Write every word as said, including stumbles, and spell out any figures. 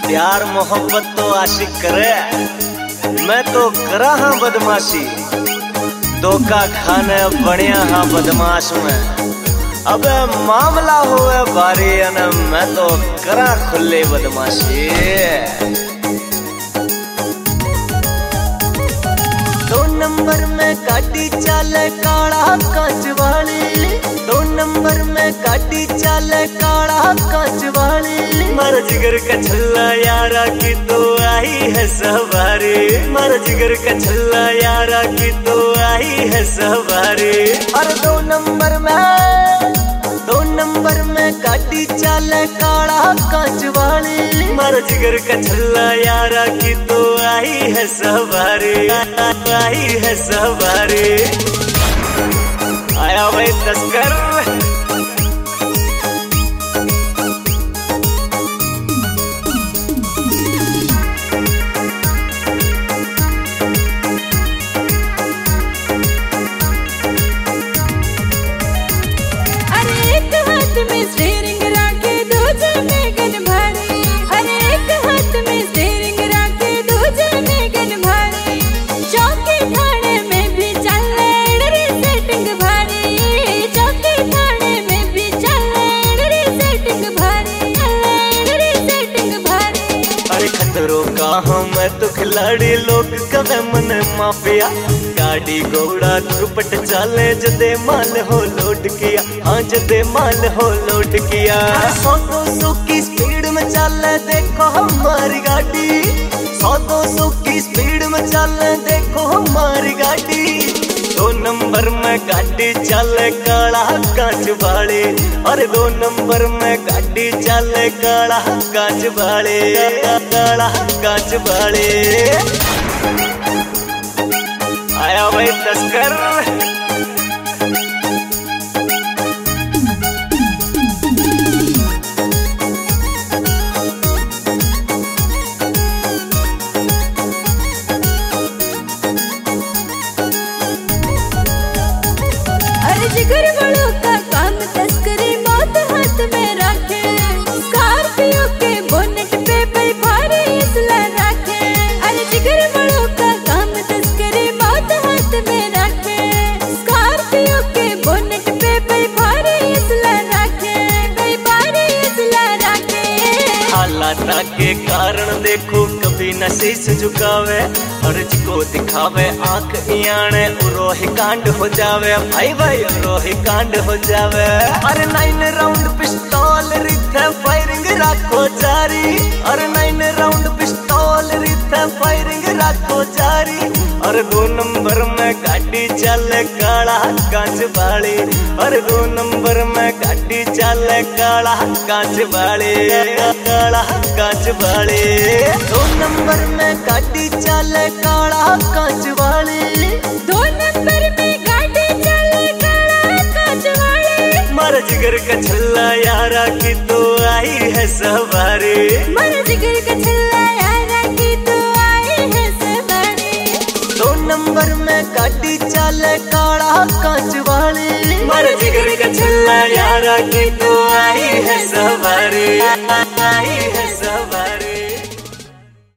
प्यार मोहब्बत तो आशिक करे, मैं तो करा हाँ बदमाशी। धोखा खाने बढ़िया हाँ बदमाश में। अब मामला हुए बारी न मैं तो करा खुले बदमाशी। दो नंबर में गाड़ी चाले काला कांच वाली, दो नंबर में गाड़ी चाले काला कांच वाली। मारा जिगर का छल्ला यारा की तो आई है सवारी, मारा जिगर का छल्ला यारा की तो आई है सवारी। और दो नंबर में दो नंबर में गाड़ी चाले काला कांच वाली। मारा जिगर का छल्ला यारा की तो आई है सवारी, आई है सवारी। आया भाई तस्कर। में स्टीयरिंग राखे दूजे में गन भारी, अरे एक हाथ में स्टीयरिंग राखे दूजे में गन भारी। चौकी थाने में भी चले रे सेटिंग भारी, चौकी थाने में भी चले रे सेटिंग भारी, रे सेटिंग भारी। अरे खतरों का हम तो खिलाड़ी, लोग कवे मन माफिया। गाड़ी घोड़ा दुपट चाले जदे माल हो लोड किया, हाँ जदे माल हो लोड किया। सौ दो सौ की स्पीड में चले देखो हमारी गाड़ी, सौ दो सौ की स्पीड में चले देखो हमारी गाड़ी। दो नंबर में गाड़ी चले काला कांच वाले, और दो नंबर में गाड़ी चले काला कांच वाले, काला कांच वाले। आया भाई तस्कर। अरे जिगर वालों का काम तस्करी मौत हाथ में रखे, स्कॉर्पियो के बोनेट पे बड़ी भारी असला रखे। अरे जिगर वालों का काम तस्करी मौत हाथ में रखे, स्कॉर्पियो के बोनेट पे बड़ी भारी असला रखे, बड़ी भारी असला रखे। हालात के कारण देखो कभी न शीश झुकावे, और जिको दिखावे आंख इयाने उरोही कांड हो जावे। भाई भाई उरोही कांड हो जावे। अरे नाइन राउंड पिस्तौल रिथे फायरिंग राखो जारी, अरे नाइन राउंड पिस्तौल रिथे फायरिंग राखो जारी। और दो नंबर में गाड़ी चले काला कांच वाली, और दो नंबर में गाड़ी चले काला कांच वाली, काला कांच वाली। दो नंबर में गाड़ी चले काला कांच वाली, दो नंबर में गाड़ी चले काला कांच वाली। मारा जिगर का छल्ला यारा की तो आई है सवारी, मारा जिगर का छल्ला यारा की तो आई है सवारी। दो नंबर में गाड़ी चले काला कांच वाली, मारा जिगर का छल्ला यारा की तो आई है सवारी, आई है सवारी।